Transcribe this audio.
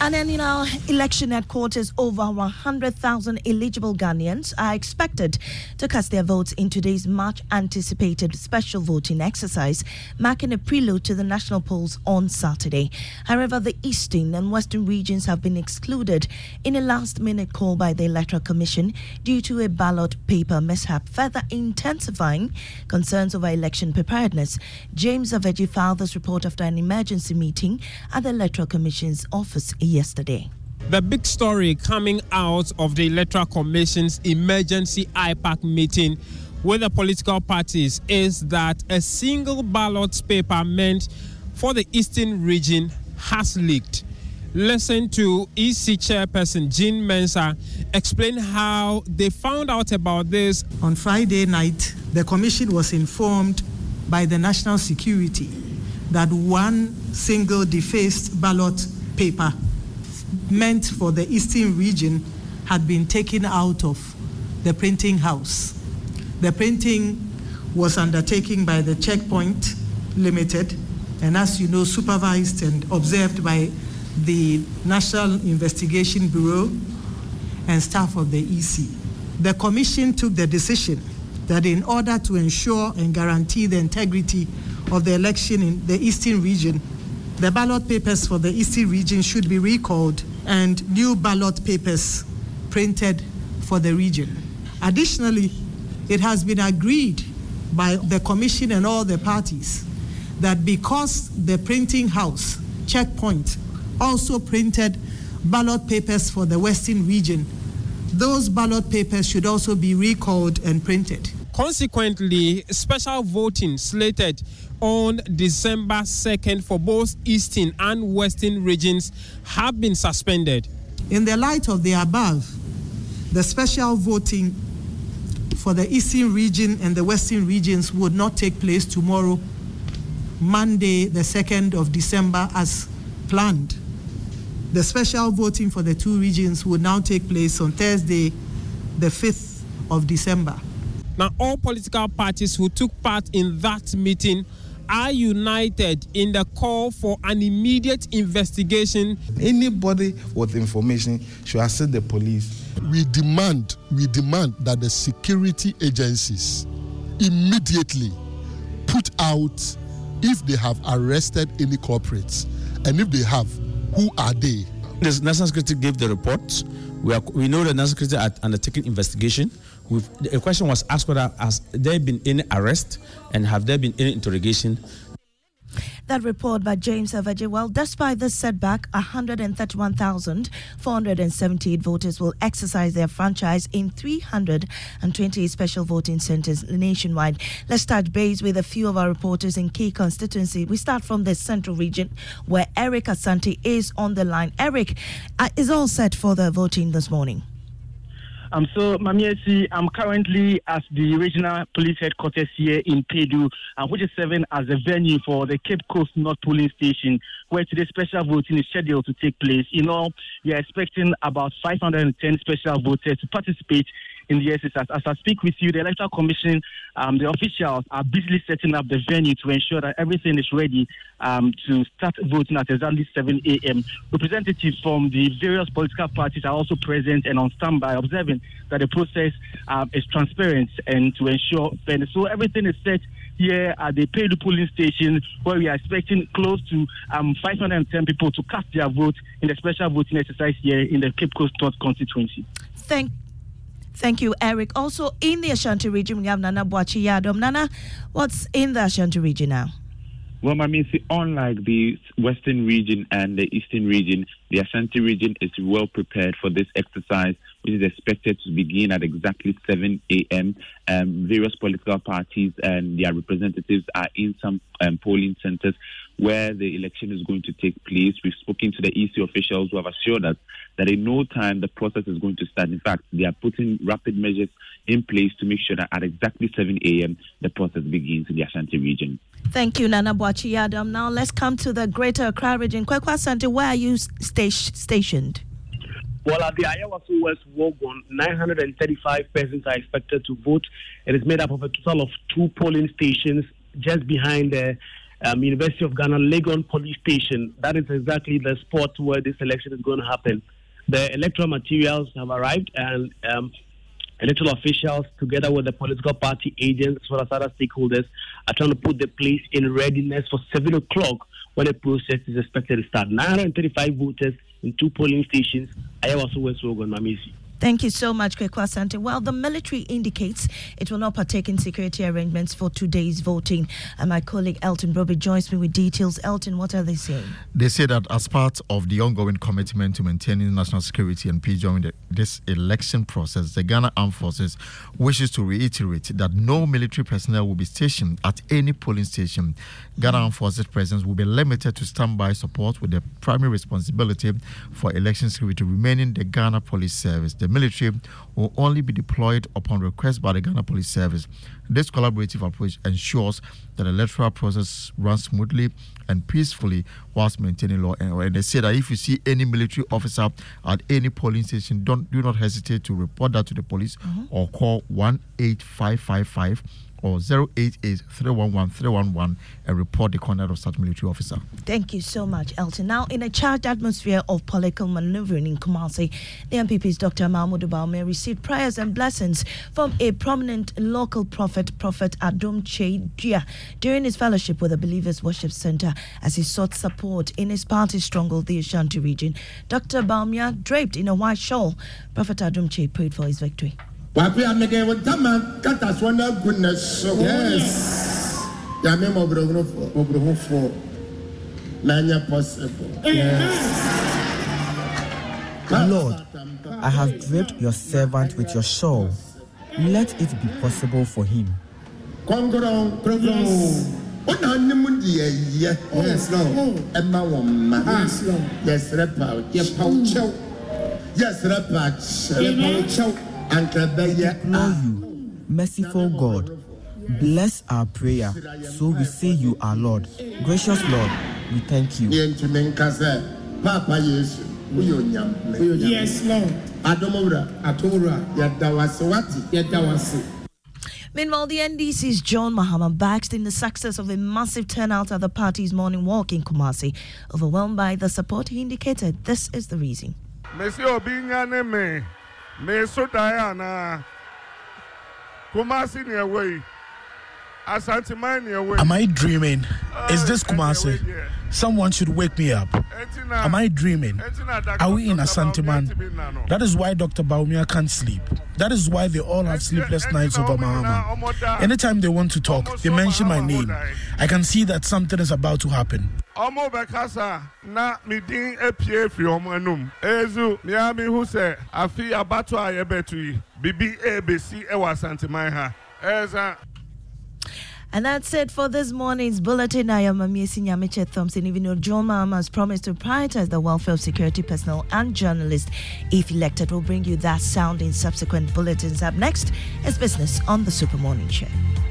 And then in our election headquarters, over 100,000 eligible Ghanaians are expected to cast their votes in today's much-anticipated special voting exercise, marking a prelude to the national polls on Saturday. However, the eastern and western regions have been excluded in a last-minute call by the Electoral Commission due to a ballot paper mishap, further intensifying concerns over election preparedness. James Aveji filed this report after an emergency meeting at the Electoral Commission's office yesterday. The big story coming out of the Electoral Commission's emergency IPAC meeting with the political parties is that a single ballot paper meant for the Eastern region has leaked. Listen to EC Chairperson Jean Mensah explain how they found out about this. On Friday night, the Commission was informed by the National Security that one single defaced ballot paper meant for the Eastern region had been taken out of the printing house. The printing was undertaken by the Checkpoint Limited, and as you know, supervised and observed by the National Investigation Bureau and staff of the EC. The Commission took the decision that in order to ensure and guarantee the integrity of the election in the Eastern region, the ballot papers for the Eastern region should be recalled and new ballot papers printed for the region. Additionally, it has been agreed by the Commission and all the parties that because the printing house, Checkpoint, also printed ballot papers for the Western region, those ballot papers should also be recalled and printed. Consequently, special voting slated on December 2nd for both Eastern and Western regions have been suspended. In the light of the above, the special voting for the Eastern region and the Western regions would not take place tomorrow, Monday, the 2nd of December, as planned. The special voting for the two regions would now take place on Thursday, the 5th of December. Now, all political parties who took part in that meeting are united in the call for an immediate investigation. Anybody with information should assist the police. We demand that the security agencies immediately put out if they have arrested any culprits, and if they have, who are they? The National Security gave the report. We know the National Security are undertaking investigation. The question was asked whether has there been any arrest and have there been any interrogation. That report by James Aveji. Well, despite this setback, 131,478 voters will exercise their franchise in 320 special voting centers nationwide. Let's touch base with a few of our reporters in key constituency. We start from the central region where Eric Asante is on the line. Eric, is all set for the voting this morning? So, Mamiesi, I'm currently at the regional police headquarters here in Pedu, which is serving as a venue for the Cape Coast North Polling Station, where today's special voting is scheduled to take place. In all, we are expecting about 510 special voters to participate in the exercise. As I speak with you, the Electoral Commission, the officials are busily setting up the venue to ensure that everything is ready to start voting at exactly 7 a.m. Representatives from the various political parties are also present and on standby, observing that the process is transparent and to ensure fairness. So everything is set here at the Pedu polling station, where we are expecting close to 510 people to cast their vote in the special voting exercise here in the Cape Coast North constituency. Thank you, Eric. Also, in the Ashanti region, we have Nana Boachi Yadom. Nana, what's in the Ashanti region now? Well, unlike the Western region and the Eastern region, the Ashanti region is well prepared for this exercise, which is expected to begin at exactly 7 a.m. Various political parties and their representatives are in some polling centers where the election is going to take place. We've spoken to the EC officials who have assured us that in no time the process is going to start. In fact, they are putting rapid measures in place to make sure that at exactly 7 a.m. the process begins in the Ashanti region. Thank you, Nana Boachi Yadom. Now let's come to the Greater Accra region. Kwekwa Asante, where are you stationed? Well, at the Ayawaso West Wogon, 935 persons are expected to vote. It is made up of a total of 2 polling stations just behind the University of Ghana Legon Police Station. That is exactly the spot where this election is going to happen. The electoral materials have arrived, and electoral officials, together with the political party agents as well as other stakeholders, are trying to put the place in readiness for 7 o'clock when the process is expected to start. 935 voters in 2 polling stations. Ayawaso West Rogan, Mamisi. Thank you so much, Kwekwa Asante. Well, the military indicates it will not partake in security arrangements for today's voting. And my colleague Elton Broby joins me with details. Elton, what are they saying? They say that as part of the ongoing commitment to maintaining national security and peace during this election process, the Ghana Armed Forces wishes to reiterate that no military personnel will be stationed at any polling station. Ghana Armed Forces presence will be limited to standby support, with the primary responsibility for election security remaining the Ghana Police Service. The military will only be deployed upon request by the Ghana Police Service. This collaborative approach ensures that the electoral process runs smoothly and peacefully whilst maintaining law and order. And they say that if you see any military officer at any polling station, do not hesitate to report that to the police or call 18555 or 088-311-311 and report the conduct of such military officer. Thank you so much, Elton. Now, in a charged atmosphere of political maneuvering in Kumasi, the MPP's Dr. Mahmoud Bawumia received prayers and blessings from a prominent local prophet, Prophet Adom Che Dia, during his fellowship with the Believers Worship Center as he sought support in his party's stronghold, the Ashanti region. Dr. Bawumia, draped in a white shawl, Prophet Adom Che prayed for his victory. Yes. Lord, I have draped your servant with your shawl. Let it be possible for him. Yes, Implore you, merciful God, bless our prayer, so we say you are Lord. Gracious Lord, we thank you. Yes, Lord. Meanwhile, the NDC's John Mahama basked in the success of a massive turnout at the party's morning walk in Kumasi. Overwhelmed by the support, he indicated this is the reason. Monsieur Binganeme, Meso Diana, Kumasi near way. Am I dreaming? Is this Kumasi? Someone should wake me up. Am I dreaming? Are we in Asanteman? That is why Dr. Bawumia can't sleep. That is why they all have sleepless nights over Mahama. Anytime they want to talk, they mention my name. I can see that something is about to happen. Omo bekasa na midin epie fi omo anum ezu miami hu se afi abato ayebetu bibi ebesi e wasanteman ha eza. And that's it for this morning's bulletin. I am Amiesi Nyamiche Thompson. Even though John Mahama has promised to prioritize the welfare of security personnel and journalists, if elected, we'll bring you that sound in subsequent bulletins. Up next is Business on the Super Morning Show.